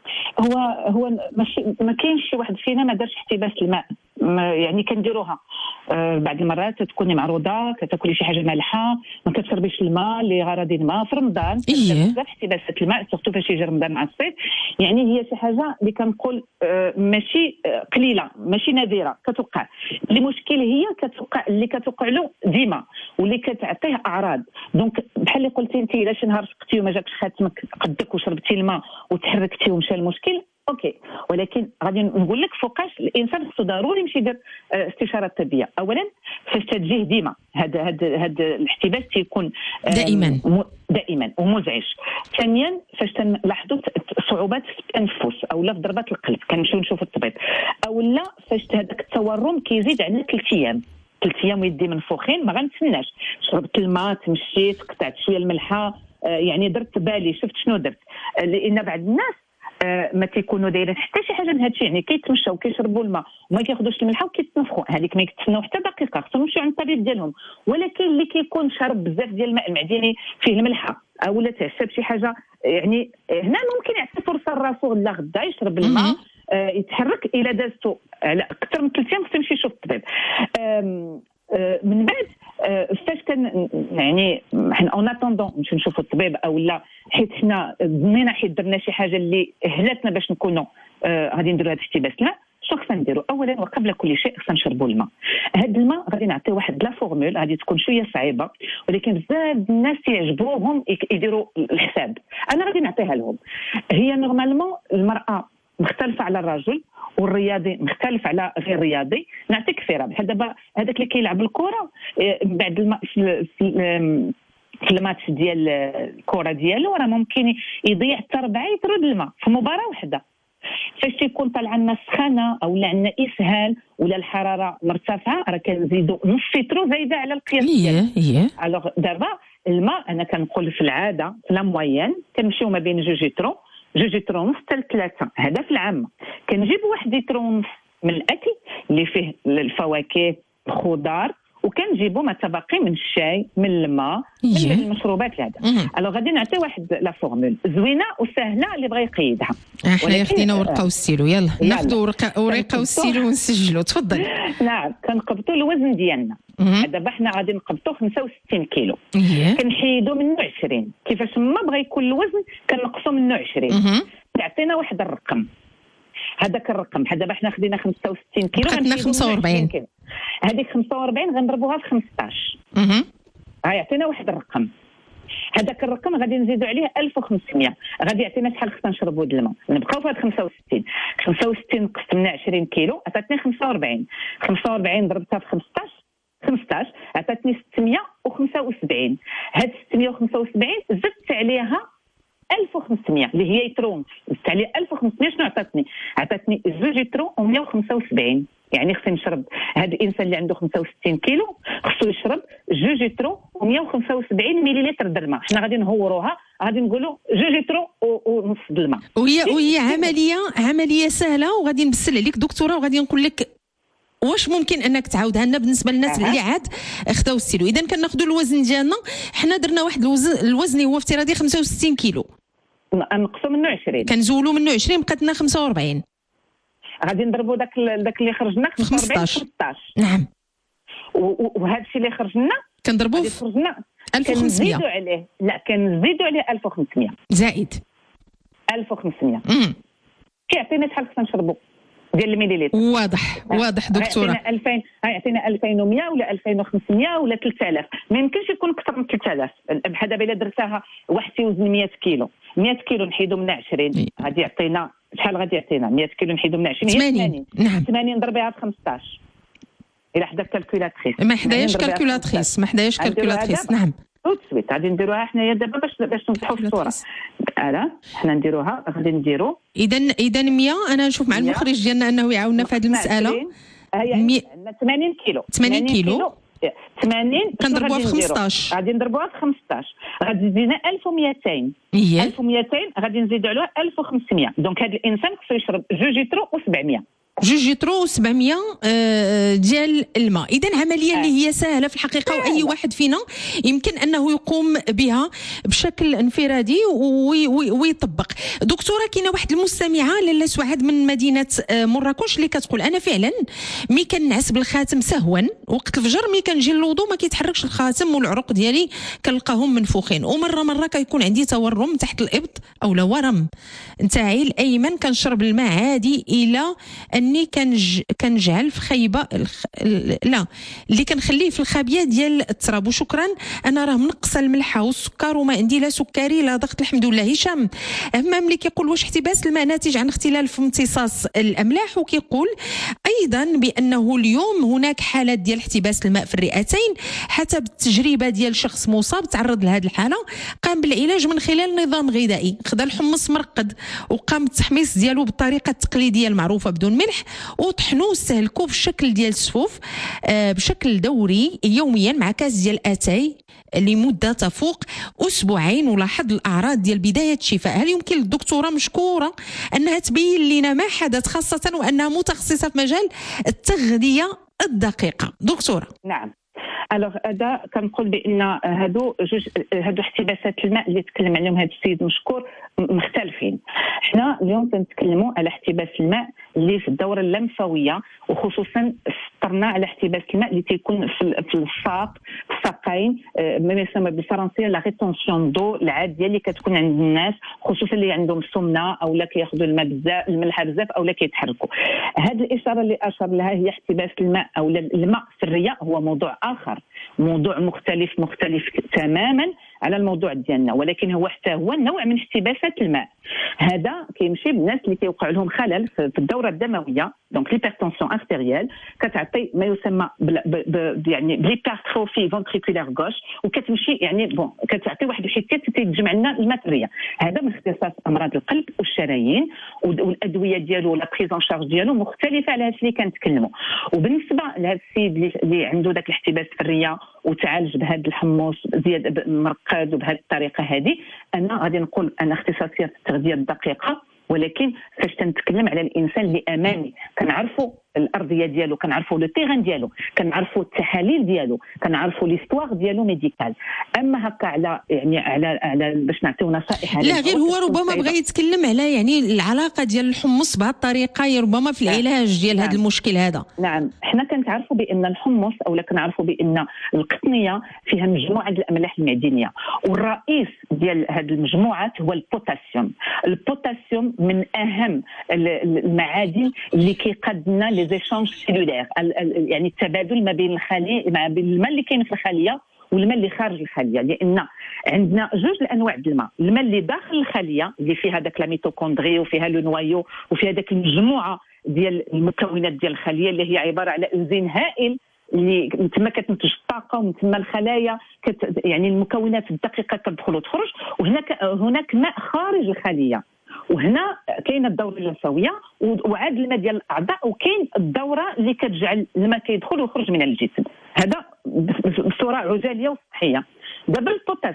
Speaker 3: هو ماشي ما كاينش شي واحد فينا ما دارش احتباس الماء، يعني كنديروها بعض المرات تكوني معروضه كتاكلي شي حاجه مالحه، ما كتشربيش الماء لغرض ما في رمضان. بزاف احتباسات الماء سورتو فاش يجي رمضان مع الصيف، يعني هي شي حاجه اللي كنقول ماشي قليله ماشي نادره كتوقع. المشكل هي اللي كتوقع له ديما واللي كتعطيه اعراض. دونك بحال اللي قلتي انت، الا شي نهار سقتي وما جاكش خاتمك قدك وشربتي الماء وتحركتي ومشى المشكل اوكي، ولكن غادي نقول لك فوقاش الانسان خصو ضروري يمشي يدير استشاره طبيه. اولا فاش تجيه ديما هذا الاحتباس تيكون دائما ومزعج. ثانيا فاش تنلاحظوا صعوبات في التنفس او لا في ضربات القلب كنمشيو نشوفوا الطبيب، او لا فاش هذاك التورم كيزيد عن 3 ايام 3 ايام ويدي منفوخين ما غنتسناش، شربت الماء، تمشيت، قطعت شويه الملحه، يعني درت بالي، شفت شنو درت. لان بعض الناس ما تيكونوا دايرين حتى شي حاجه من هادشي، يعني كيتمشاو كيشربوا الماء وما كياخذوش الملحه وكيتنفخوا، هذيك ما يتسناو حتى دقيقه، خصهم يمشيو عند الطبيب ديالهم. ولكن اللي كيكون شرب بزاف ديال الماء المعدني فيه الملحه ولا تعشى بشي حاجه، يعني هنا ممكن يعطي فرصه لراسو لا غدا يشرب الماء، يتحرك. الى دازتو على اكثر من 3 ايام خصو يمشي يشوف الطبيب. من بعد فاش كان يعني حنا اون اتوندون نمشيو نشوفوا الطبيب او لا، حيت حنا ضمينا حيت درنا شي حاجه اللي هلاتنا باش نكونوا غادي نديروا هذا الاحتباس. لا، شنو خصنا نديروا؟ اولا وقبل كل شيء خصنا نشربوا الماء. هذا الماء غادي نعطيه واحد لا فورمول، غادي تكون شويه صعيبه ولكن بزاف الناس يعجبوهم يديروا الحساب. انا غادي نعطيها لهم. هي نورمالمون المراه مختلفه على الرجل، والرياضي مختلف على غير رياضي. نعطيك فيرا بحال دابا هذاك اللي كيلعب الكره بعد الماء في الماتش ديال الكره ديالو راه ممكن يضيع حتى 4 لتر د الماء في مباراه واحده. فاش تيكون طالع عندنا سخانه او عندنا اسهال ولا الحراره مرتفعه راه كنزيدوا نص لتر زايده على القياس ديالنا. الوغ دابا الماء انا كنقول في العاده في لا موين كنمشيو ما بين 2 لتر ونص حتى 3، هذا في العامه. كنجيب 1 لتر ونص من الاكل اللي فيه الفواكه الخضار، وكنجيبوا ما تبقي من الشاي من الماء من المشروبات هذا. الو غادي نعطي واحد لا فورمول زوينه وسهله اللي بغى يقيدها.
Speaker 2: حنا خدينا ورقه والستيلو، يلا ناخذوا ورقه والستيلو ونسجلوا. تفضل. نعم،
Speaker 3: كنقبطوا الوزن ديالنا. دابا حنا غادي نقبطوا 65 كيلو، كنحيدوا منه 20. كيفاش ما بغى يكون الوزن كنقصوا منه 20. يعطينا واحد الرقم. هذاك الرقم بحال دابا حنا خدينا 65 كيلو
Speaker 2: غنحيدوا 45
Speaker 3: كيلو. هذيك 45 غنضربوها في 15. يعطينا واحد الرقم. هذاك الرقم غادي نزيدوا عليه 1500، غادي يعطينا شحال خصنا نشربوا د الماء. نبقاو في هاد 65 نقصت منها 20 كيلو عطاتني 45 ضربتها في 15 عطاتني 675. هاد 675 زدت عليها 1500 اللي هي يترون، زدت عليه 1500. شنو عطاتني 2 لتر و175. يعني خصني نشرب، هذا الانسان اللي عنده 65 كيلو خصو يشرب 2 لتر و175 مليلتر د الماء. حنا غادي نهوروها، غادي نقولوا 2 لتر ونص د الماء.
Speaker 2: وهي عمليه سهله، وغادي نبسل عليك دكتوره وغادي نقول لك واش ممكن انك تعاودها لنا بالنسبه للناس اللي عاد خداو السيلو. اذا كناخذوا الوزن ديالنا، حنا درنا واحد الوزن هو افتراضي 65 كيلو،
Speaker 3: نقصوا منه 20،
Speaker 2: كنزولوا منه 20 بقات لنا 45.
Speaker 3: غادي نضربوا داك اللي خرجنا 15.
Speaker 2: نعم.
Speaker 3: وهذا الشيء اللي خرجنا
Speaker 2: كنضربوه في 1500.
Speaker 3: كنزيدوا عليه، لا كنزيدوا عليه 1500
Speaker 2: زائد
Speaker 3: 1500. كيعطينا شحال خصنا نشربوا ديال المليلتر.
Speaker 2: واضح دكتوره.
Speaker 3: يعطينا 2100 ولا 2500 ولا 3000. ما يمكنش يكون اكثر من 3000. بحال دابا الا درتها واحد تيوزن 100 كيلو نحيدوا منها 20 غادي يعطينا شحال؟ غادي يعطينا 100 كيلو نحيدوا منها 20 هي 80.
Speaker 2: نعم.
Speaker 3: 80 ضربيها في 15 الى حدا الكالكولاتريس.
Speaker 2: ما حداياش كالكولاتريس. نعم.
Speaker 3: توت غادي نديروها حنايا دابا باش نوضحوا في الصوره. حنا نديروها، غادي نديروا
Speaker 2: اذا 100. انا نشوف مع المخرج ديالنا انه يعاوننا في هذه المساله.
Speaker 3: 80 كيلو
Speaker 2: 80 كنضربوها في 15.
Speaker 3: غادي نضربوها في 15 غادي تزيدنا 1200. 1200 غادي نزيدوا عليها 1500. دونك هذا الانسان خصو يشرب 2 لتر و700.
Speaker 2: 2 لتر و700 ديال الماء. اذا عمليه اللي هي سهله في الحقيقه، واي واحد فينا يمكن انه يقوم بها بشكل انفرادي ويطبق. دكتوره، كاينه واحد المستمعه لاله سعاد من مدينه مراكش اللي كتقول انا فعلا مي كنعس بالخاتم سهوا وقت الفجر، مي كنجي للوضوء ما كيتحركش الخاتم والعروق ديالي كنلقاهم منفوخين، ومره كيكون عندي تورم تحت الابط او لا ورم نتاعي الايمن. كنشرب الماء عادي الى اني كنجعل في خيبه لا اللي كنخليه في الخابيه ديال التراب. وشكرا، انا راه منقصه الملحه والسكر وما عندي لا سكري لا ضغط الحمد لله. هشام همام اللي كيقول واش احتباس الماء ناتج عن اختلال في امتصاص الاملاح، وكيقول ايضا بانه اليوم هناك حالات ديال احتباس الماء في الرئتين حسب التجربه ديال شخص مصاب تعرض لهذه الحاله، قام بالعلاج من خلال نظام غذائي، خدا الحمص مرقد وقام بالتحميص ديالو بالطريقه التقليديه المعروفه بدون ملح، الملح وطحنوه واستهلكوه بالشكل ديال السفوف بشكل دوري يوميا مع كاس ديال اتاي لمده تفوق اسبوعين، ولاحظ الاعراض ديال بدايه الشفاء. هل يمكن للدكتوره مشكوره انها تبين لنا ما حدث، خاصه وانها متخصصه في مجال التغذيه الدقيقه؟ دكتوره.
Speaker 3: نعم. الوغ هذا كنقول بان هادو احتباسات الماء اللي تكلم عليهم هذا السيد مشكور مختلفين. حنا اليوم كنتكلموا على احتباس الماء اللي في الدوره اللمفاويه، وخصوصا سطرنا على احتباس الماء اللي تيكون في الساقين، ما يسمى بالفرنسيه لا ريتونسيون دو العاديه اللي كتكون عند الناس، خصوصا اللي عندهم سمنه او لا كياخذوا الماء بزاف، الملح بزاف، او لا كيتحركوا. هذه الاشاره اللي اشار لها هي احتباس الماء او الماء في الرئه، هو موضوع اخر، موضوع مختلف تماما على الموضوع ديالنا، ولكن هو حتى هو نوع من احتباسات الماء. هذا كيمشي بالناس اللي كيوقع لهم خلل في الدوره الدمويه، دونك ليبرتونسيون ارتيريال، كتعطي ما يسمى يعني بليبرتروفي فونتريكولار غوش، وكتمشي يعني كتعطي واحد الحتات تيتجمع لنا الماء في الرئه. هذا من اختصاص امراض القلب والشرايين، والادويه ديالو لا بريزون شارج ديالو مختلفه على هذا اللي كنتكلموا. وبالنسبه لهذا السيد اللي عنده ذاك الاحتباس في الرئه وتعالج بهذا الحمص زياده مرقد وبهذه الطريقه هذه، انا غادي نقول انا اختصاصيه في التغذيه الدقيقه، ولكن فاش تنتكلم على الانسان اللي امامي كنعرفوا الارضيه ديالو، كنعرفوا لو تيران ديالو، كنعرفوا التحاليل ديالو، كنعرفوا ليستوار ديالو ميديكال. اما هكا على يعني على باش نعطيو نصائح،
Speaker 2: لا غير هو ربما بغى يتكلم على يعني العلاقه ديال الحمص بهذه الطريقه ربما في العلاج ديال هذا المشكل هذا.
Speaker 3: نعم، حنا كنعرفوا بان الحمص او كنعرفوا بان القطنيه فيها مجموعه ديال الاملاح المعدنيه، والرئيس ديال هذه المجموعات هو البوتاسيوم. البوتاسيوم من اهم المعادن اللي كيقادنا لي زيشانج سيلولير، يعني التبادل ما بين الخليه، ما بين الماء اللي كاين في الخليه والماء اللي خارج الخليه، لان عندنا جوج الانواع ديال الماء اللي داخل الخليه اللي فيها داك لا ميتوكوندري وفيها لو نوايو وفيها داك المجموعه ديال المكونات ديال الخليه اللي هي عباره على انزيم هائل اللي من تما كتنتج الطاقه، ومن تما الخلايا يعني المكونات الدقيقه كتدخل وتخرج. وهناك ماء خارج الخليه، وهنا كاينه الدوره اللمفاويه وعاد الماء ديال الاعضاء، وكاين الدوره اللي كتجعل الماء كيدخل ويخرج من الجسم. هذا بصوره عجاليه وصحيه. دابا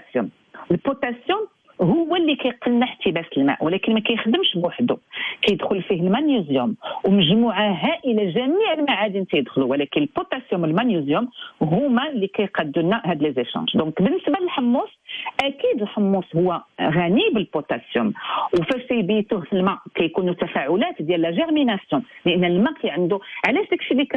Speaker 3: البوتاسيوم هو اللي كيقلنا احتباس الماء، ولكن ما كيخدمش بوحده، كيدخل فيه المغنيسيوم ومجموعه هائله، جميع المعادن تيدخلوا، ولكن البوتاسيوم والمغنيسيوم هما اللي كيقادوا لنا هاد لي زيشانج. دونك بالنسبه للحمص، اكيد الحمص هو غني بالبوتاسيوم، وفاش تيبيتوه في الماء كيكونوا تفاعلات ديال لا جيرميناسيون، لان الماء عنده علاش داكشي اللي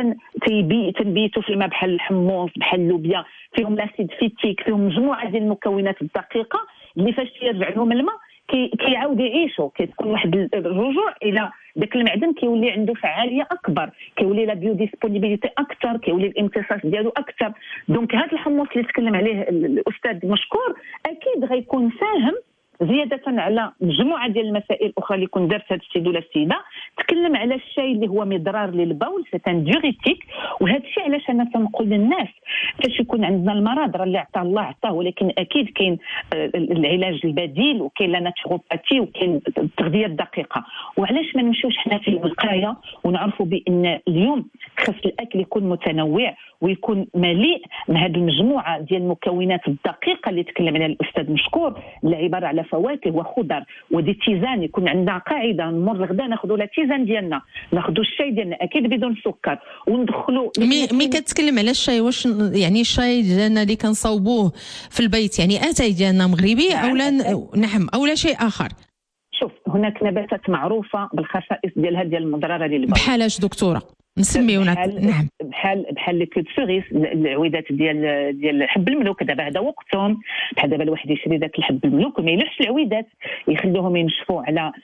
Speaker 3: تنبيتو في الماء بحال الحمص بحال اللوبيا فيهم لاسيد فيتيك، فيهم مجموعه ديال المكونات الدقيقه اللي فاش يرجع لهم الماء كيعاود يعيشوا، كتكون واحد الرجوع الى داك المعدن، كيولي عنده فعاليه اكبر، كيولي لا بيو ديسبونيبيليتي اكثر، كيولي الامتصاص ديالو اكثر. دونك هذا الحمص اللي تكلم عليه الاستاذ مشكور اكيد غيكون ساهم زياده على مجموعه ديال المسائل الاخرى اللي كون دارت هذا السيد ولا السيده. تكلم على الشاي اللي هو مضرار للبول، سي ان ديوريتيك، وهذا الشيء علاش انا تنقول للناس فاش يكون عندنا المرض راه اللي عطاه الله عطاه، ولكن اكيد كاين العلاج البديل، وكاين لا ناتشوروباتي، وكاين التغذيه الدقيقه. وعلاش ما نمشيوش حنا في الوقايه ونعرفوا بان اليوم خاص الاكل يكون متنوع ويكون مليء من هذه المجموعه ديال المكونات الدقيقه اللي تكلم عليها الاستاذ مشكور، اللي عباره على فواكه وخضر ودي تيزان. يكون عندنا قاعده نمر الغداء ناخذوا لا تيزان ديالنا، ناخذوا الشاي ديالنا اكيد بدون سكر، وندخلوا
Speaker 2: مي كتكلم على الشاي، واش يعني الشاي ديالنا اللي كنصاوبوه في البيت يعني اتاي ديالنا مغربي او لا نعم او لا شيء اخر؟
Speaker 3: شوف، هناك نباتات معروفه بالخصائص ديالها ديال المضرره للبول.
Speaker 2: بحال اش دكتوره نسميو؟ نعم،
Speaker 3: بحال ليكود سوريس، العويدات ديال حب الملوك، دابا هذا وقتهم. بحال دابا الواحد يشري ذاك الحب الملوك وما يلوحش العويدات، يخلوهم ينشفوا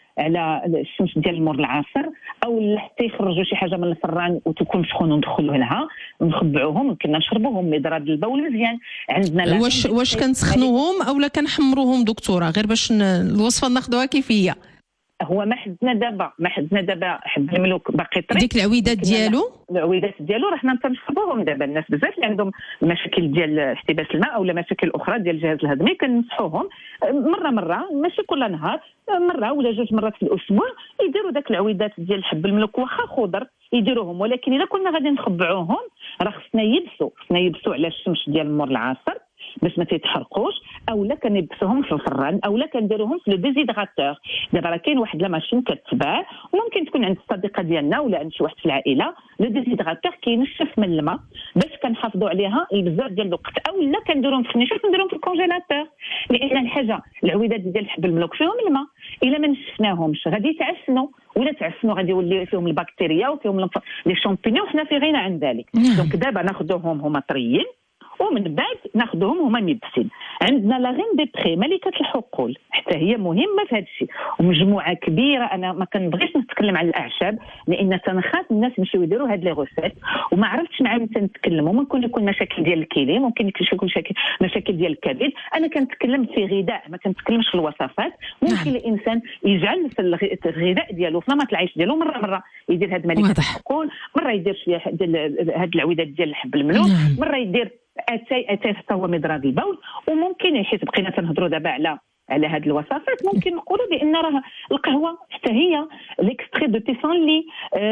Speaker 3: على الشمس ديال مور العصر، او حتى يخرجوا شي حاجه من الفران وتكون سخون وندخلوها لها، نخبعوهم، يمكن نشربوهم مضرار للبول مزيان. عندنا
Speaker 2: واش كنسخنوهم او لا كنحمروهم دكتوره؟ غير باش الوصفه ناخذوها كيفيه.
Speaker 3: هو ما حدنا دابا حب الملوك باقي طريق.
Speaker 2: ديك العويدات
Speaker 3: ديالو راه حنا تنشربوهم دابا. الناس بزاف اللي عندهم مشاكل ديال احتباس الماء او مشاكل اخرى ديال الجهاز الهضمي كنصحوهم مره ماشي كل نهار، مره ولا 2 مرات في الاسبوع يديروا داك العويدات ديال حب الملوك واخا خضر يديروهم. ولكن الا كنا غادي نخبعوهم راه خصنا يبسوا على الشمس ديال مور العصر باش ما تيتحرقوش، اولا كنبسوهم في الفران، اولا كنديروهم في لو ديزيدغاتور. دابا راه كاين واحد لا ماشين كتباع وممكن تكون عند الصديقه ديالنا ولا عند شي واحد في العائله. لو ديزيدغاتور كينشف من الماء باش كنحافظوا عليها بزاف ديال الوقت، اولا كنديروهم في النشا كنديروهم في الكونجيلاتور. لان الحاجه العويدات ديال حب الملوك فيهم الماء، الا ما نشفناهمش غادي يتعفنوا، ولا تعفنوا غادي يولي فيهم البكتيريا وفيهم لي شامبينيون، وحنا في غنى عن ذلك. دونك دابا ناخذوهم هما طريين ومن بعد ناخذوهم هما مبسين. عندنا لا غين دي بري ملكه الحقول، حتى هي مهمه في هذا الشيء، ومجموعه كبيره. انا ما كنبغيش نتكلم على الاعشاب لان تنخاف الناس يمشيو يديروا هاد لي غوسيت وما عرفتش مع من تنتكلموا. ممكن يكون مشاكل ديال الكلى، ممكن يكون مشاكل ديال الكبد. انا كنتكلم في غذاء، ما كنتكلمش في الوصفات. ممكن الانسان يجعل في الغذاء ديالو في نمط العيش ديالو مره يدير هاد ملكه الحقول، مره يدير شويه هاد العويدات ديال حب الملوك، مره يدير اتاي حتى هو مضراب البول. وممكن حيت بقينا تنهضروا دابا على هاد الوصفات، ممكن نقولوا بان راه القهوه حتى هي ليكستري دو تيسانلي،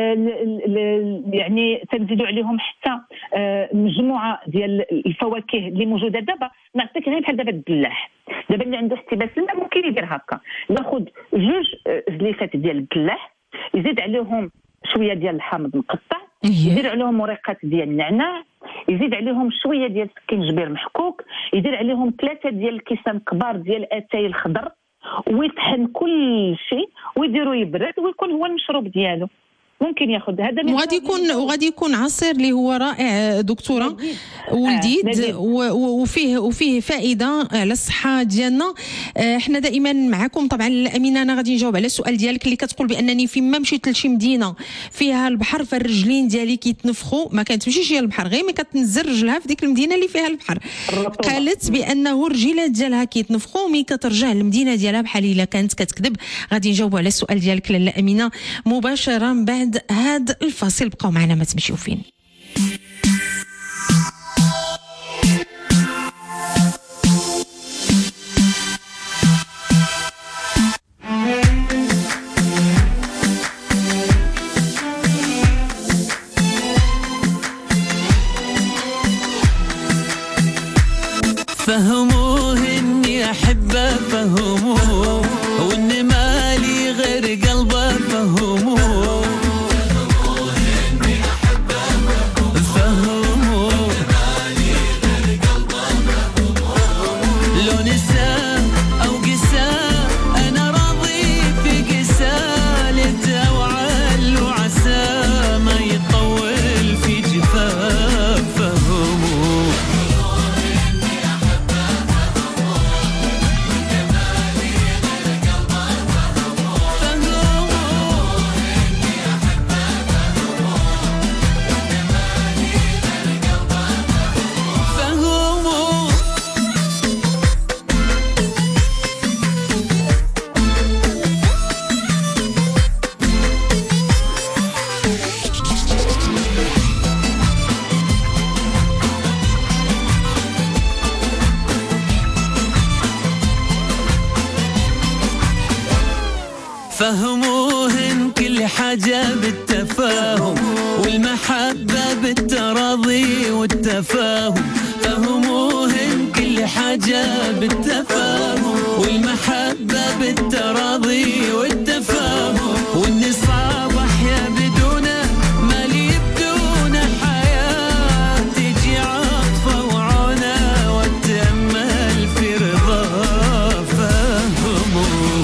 Speaker 3: يعني تنزيدوا عليهم حتى مجموعه ديال الفواكه اللي موجوده دابا. نعطيك غير بحال دابا الدلاح، دابا اللي عنده احتباس الماء ممكن يدير هكا، ياخذ 2 زليفات ديال الدلاح، يزيد عليهم شويه ديال الحامض مقطع، يدير عليهم ورقات ديال النعناع، يزيد عليهم شويه ديال سكينجبير محكوك، يدير عليهم 3 ديال الكيسان كبار ديال اتاي الخضر، ويطحن كل شيء ويديروا يبرد ويكون هو المشروب ديالو. ممكن ياخذ هذا
Speaker 2: وغادي يكون عصير اللي هو رائع دكتوره ولديد، وفيه فائده على الصحه ديالنا. احنا دائما معكم. طبعا امينه انا غادي نجاوب على السؤال ديالك اللي كتقول بانني فيما مشيت لشي مدينه فيها البحر فالرجلين ديالي كيتنفخوا. ما كتمشيش هي البحر، غير ملي كتنزل رجلها في ديك المدينه اللي فيها البحر. قالت بانه الرجيلات ديالها كيتنفخوا وملي كترجع للمدينه ديالها بحال الا كانت كتكذب. غادي نجاوبوا على السؤال ديالك لاله امينه مباشره من بعد هذا الفاصل. بقاو معنا ما تمشيو فين.
Speaker 7: فهموه اني احبه، فهموه واني مالي غير قلبه، فهموه فهموهن كل حاجة بالتفاهم والمحبة بالتراضي والتفاهم. فهموهن كل حاجة بالتفاهم والمحبة بالتراضي والتفاهم. والنصاب أحيا بدونه مالي بدون حياة، تجي عطفة وعونه وتأمل في رضاه. فهموه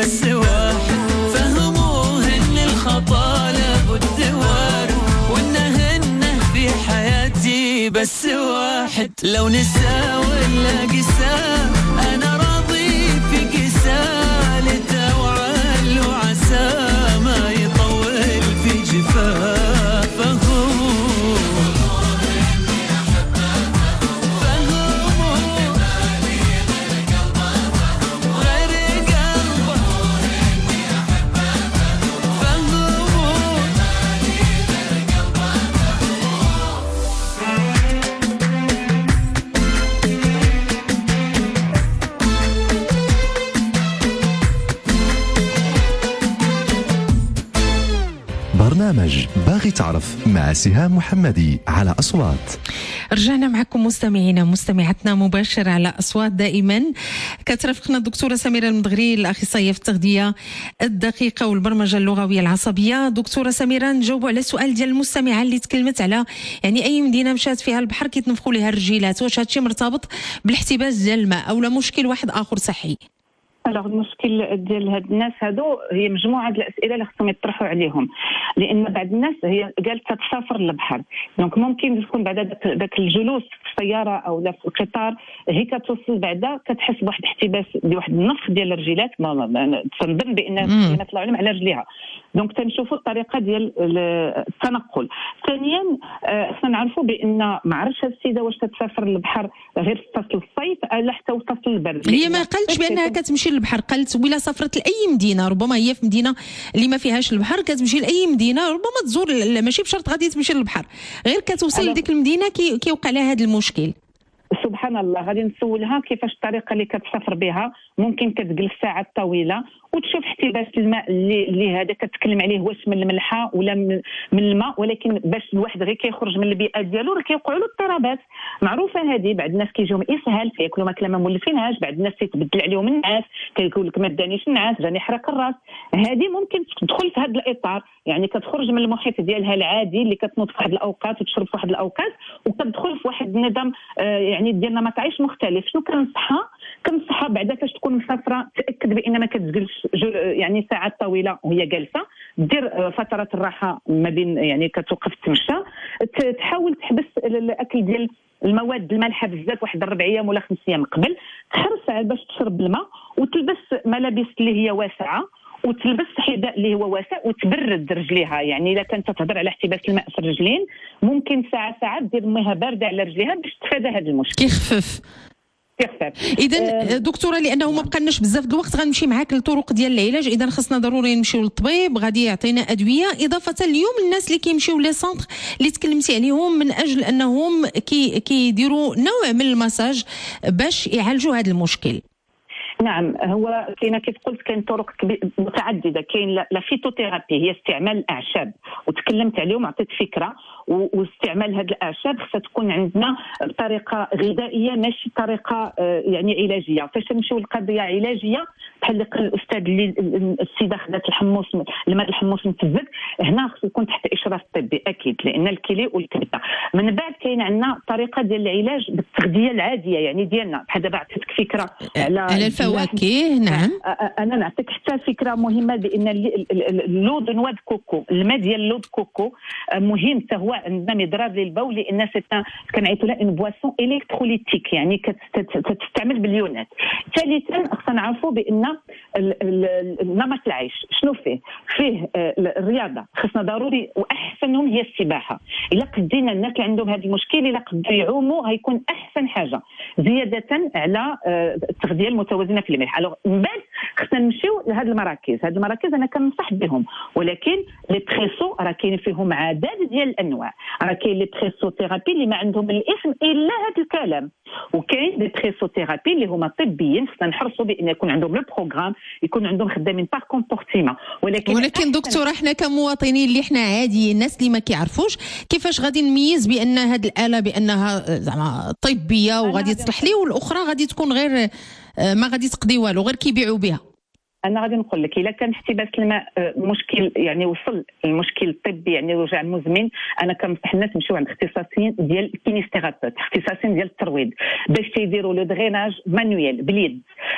Speaker 7: بس واحد، فهموه ان الخطا لابد وارد، وانه في حياتي بس واحد. لو نسى ولا قسى انا راضي في قسى، لتوعل وعسى ما يطول في جفافه.
Speaker 1: برنامج باغي تعرف مع سهام محمدي على أصوات.
Speaker 2: رجعنا معكم مستمعينا مستمعاتنا مباشر على أصوات. دائما كترافقنا الدكتورة سميرة المدغري الأخصائية في التغذية الدقيقة والبرمجة اللغوية العصبية. دكتورة سميرة، نجاوبوا على السؤال ديال المستمعة اللي تكلمت على يعني أي مدينة مشات فيها البحر كيتنفخوا لها الرجيلات، واش هادشي مرتبط بالاحتباس ديال الماء أو لا مشكل واحد آخر صحي؟
Speaker 3: المشكل ديال هاد الناس هادو هي مجموعه ديال الاسئله اللي خصهم يطرحوا عليهم، لان بعض الناس هي قالت تسافر للبحر، دونك ممكن تكون بعد ذاك الجلوس في السياره او لا في القطار هي كتوصل بعدا كتحس بواحد الاحتباس بواحد النفخ ديال الرجلات، تنظن بان طلعوا لهم على رجليها، دونك تنشوفوا الطريقه ديال التنقل. ثانيا خصنا نعرفوا بان ما عرفتش هاد السيده واش تسافر للبحر غير في فصل الصيف ولا حتى في فصل البرد.
Speaker 2: هي ما قالتش بانها كتمشي للبحر، قالت ولا سافرت لاي مدينه، ربما هي في مدينه اللي ما فيهاش البحر كتمشي لاي مدينه، ربما تزور ماشي بشرط غادي تمشي للبحر، غير كتوصل لديك المدينه كيوقع لها هذا المشكل.
Speaker 3: سبحان الله، غادي نسولها كيفاش الطريقه اللي كتسافر بها، ممكن كتجلس ساعات طويله وتشوف احتباس الماء اللي هذا كتكلم عليه واش من الملحه ولا من الماء، ولكن باش الواحد غير كيخرج من البيئه ديالو راه كيوقعوا له اضطرابات معروفه. هذه بعض الناس كيجيهم اسهال فياكلوا ماكله ما مولفينهاش، بعض الناس تيتبدل عليهم النعاس، كيقول لك ما دانيش النعاس جاني حرق الراس، هذه ممكن تدخل في هذا الاطار، يعني كتخرج من المحيط ديالها العادي اللي كتنوض في واحد الاوقات وتشرب في واحد الاوقات وكتدخل في واحد النظام يعني ديال نمط عيش مختلف. شنو كنصحها بعدا فاش تكون مسافره تاكد بان ما كتجلسش يعني ساعات طويله وهي جالسه، دير فترات الراحه ما بين يعني كتوقف تمشى، تحاول تحبس الاكل ديال المواد المالحه بزاف واحد 4 ايام ولا 5 ايام قبل، تحرص على باش تشرب الماء وتلبس ملابس اللي هي واسعه وتلبس حذاء اللي هو واسع وتبرد رجليها، يعني اذا كانت تهضر على احتباس الماء في الرجلين ممكن ساعه دير ميها بارده على رجليها باش تتفادى هذا المشكل.
Speaker 2: كيخفف. اذا دكتوره لانه ما بقالناش بزاف د الوقت غنمشي معاك للطرق ديال العلاج، اذا خصنا ضروري نمشيو للطبيب غادي يعطينا ادويه، اضافه اليوم الناس اللي كيمشيو لي سونتر اللي تكلمتي عليهم من اجل انهم كيديروا نوع من المساج باش يعالجوا هذا المشكل.
Speaker 3: نعم، هو كاين كيف قلت كاين طرق متعدده، كاين لا فيتوثيرابي هي استعمال الاعشاب وتكلمت عليهم وعطيت فكره، واستعمال هذه الاعشاب خصها تكون عندنا بطريقه غذائيه ماشي طريقه يعني علاجيه. فاش نمشيو لقضيه علاجيه بحال اللي قال الاستاذ اللي السيده خدات الحمص الماء الحمص المتزك، هنا خصو يكون تحت اشراف طبي اكيد لان الكلى والكبده. من بعد كاين عندنا طريقه ديال العلاج بالتغذيه العاديه يعني ديالنا، بحال دابا عطيتك فكره على
Speaker 2: الفواكه. نعم،
Speaker 3: انا نعطيك حتى فكره مهمه بان اللو دو نوا دو كوكو، الماء ديال اللو دو كوكو مهم حتى هو عندنا مضرار للبول لان كنعيطوا لها اون بواسون الكتروليتيك يعني كتستعمل باليونات. ثالثا خصنا نعرفوا بان نمط العيش شنو فيه الرياضه خصنا ضروري، واحسنهم هي السباحه. الا قدينا الناس اللي عندهم هذا المشكل الا قدروا يعوموا غيكون احسن حاجه، زياده على التغذيه المتوازنه في الملح. الوغ من بعد خصنا نمشيو لهذه المراكز، هذه المراكز انا كنصح بهم، ولكن لي بريسو راه كاين فيهم عدد ديال الانواع، راه كاين لي بريسو ثيرابي اللي ما عندهم الاسم الا هذا الكلام، وكاين لي بريسو ثيرابي اللي هما طبيين خصنا نحرصوا بان يكون عندهم لو بروغرام، يكون عندهم خدامين باغ كومبورتيمون. ولكن
Speaker 2: دكتوره احنا كمواطنين اللي احنا عاديين الناس اللي ما كيعرفوش كيفاش غادي نميز بان هذه الاله بانها زعما طبيه وغادي تصلح لي والاخرى غادي تكون غير ما غادي تقضي والو غير كيبيعوا بها؟
Speaker 3: انا غادي نقول لك الا كان احتباس الماء مشكل يعني وصل المشكل الطبي يعني وجع مزمن، انا كنصح الناس يمشيو عند اختصاصيين ديال الكينيستيرابيوت، اختصاصيين ديال الترويض باش تيديروا لو دريناج مانويل باليد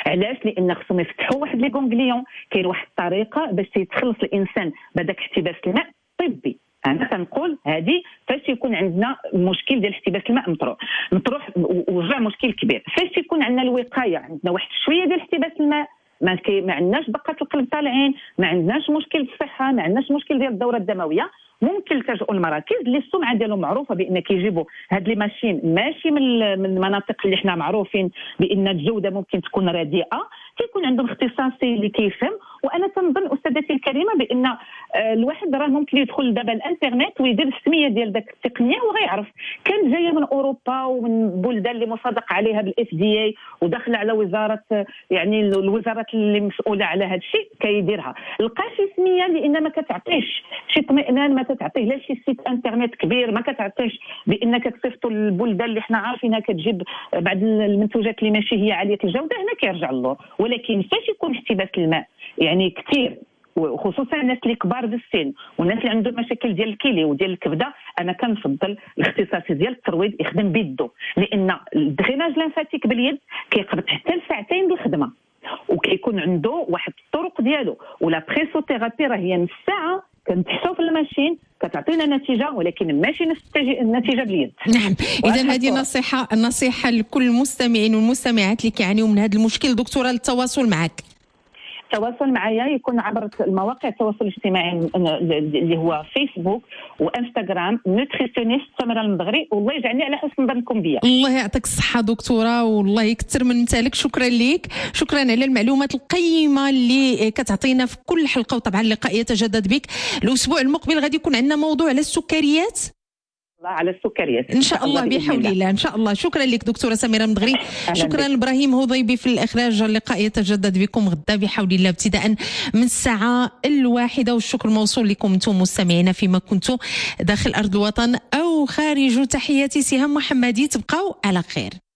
Speaker 3: علاش؟ لان خصهم يفتحوا واحد لي كونغليون، كاين واحد الطريقه باش يتخلص الانسان بهذاك احتباس الماء طبي. انا كنقول هذه فاش يكون عندنا مشكل ديال احتباس الماء مطروح وجع مشكل كبير. فاش يكون عندنا الوقايه، عندنا واحد شويه ديال احتباس الماء، ما عندناش دقات القلب طالعين، ما عندناش مشكل في الصحه، ما عندناش مشكل ديال الدوره الدمويه، ممكن نلتجئوا المراكز اللي السمعه ديالهم معروفه بان كيجيبوا هاد لي ماشين ماشي من المناطق اللي حنا معروفين بان الجوده ممكن تكون رديئه، كيكون عندهم اختصاصي اللي كيفهم. وانا تنظن استاذتي الكريمه بان الواحد راه ممكن يدخل دابا الانترنت ويدير السميه ديال داك التقنيه وغيعرف. كان جايه من اوروبا ومن بلدان اللي مصادق عليها بالاف دي اي وداخله على وزاره، يعني الوزارات اللي مسؤوله على هذا الشيء كيديرها. لقى شي سميه لان ما كتعطيش شي اطمئنان، ما كتعطيه لا شي سيت انترنت كبير، ما كتعطيش بانك تصيفطوا للبلدان اللي حنا عارفينها كتجيب بعض المنتوجات اللي ماشي هي عاليه الجوده، هنا كيرجع اللور. ولكن فاش يكون احتباس الماء يعني كثير، وخصوصا الناس اللي كبار بالسن والناس اللي عندهم مشاكل ديال الكلي وديال الكبده، انا كنفضل الاختصاصي ديال الترويض يخدم بيدو، لان الدريناج لانفاتيك باليد كيقعد حتى لساعتين بالخدمه، وكيكون عنده واحد الطرق ديالو. ولا بريسوثيرابي راه هي نص ساعه كنتحسوا في الماشين كتعطينا نتيجه، ولكن ماشي نفس النتيجه باليد.
Speaker 2: نعم، اذا هذه نصيحه لكل المستمعين والمستمعات اللي كيعانيوا من هذا المشكل. دكتوره، للتواصل معك،
Speaker 3: التواصل معايا يكون عبر مواقع التواصل الاجتماعي اللي هو فيسبوك وانستغرام، نوتريسيونيست سمره المدغري، والله يجعلني على حسن ظنكم بيا.
Speaker 2: الله يعطيك الصحه دكتوره، والله يكثر من مثالك. شكرا لك، شكرا على المعلومات القيمه اللي كتعطينا في كل حلقه. وطبعا اللقاء يتجدد بك الاسبوع المقبل، غادي يكون عندنا موضوع على السكريات،
Speaker 3: على السكريات
Speaker 2: ان شاء الله بحول الله ان شاء الله. شكرا لك دكتوره سميره المدغري، شكرا ابراهيم هضيبي في الاخراج. اللقاء يتجدد بكم غدا بحول الله ابتداء من الساعه 1. والشكر موصول لكم انتم مستمعينا فيما كنتم داخل ارض الوطن او خارج. تحياتي سهام محمدي، تبقوا على خير.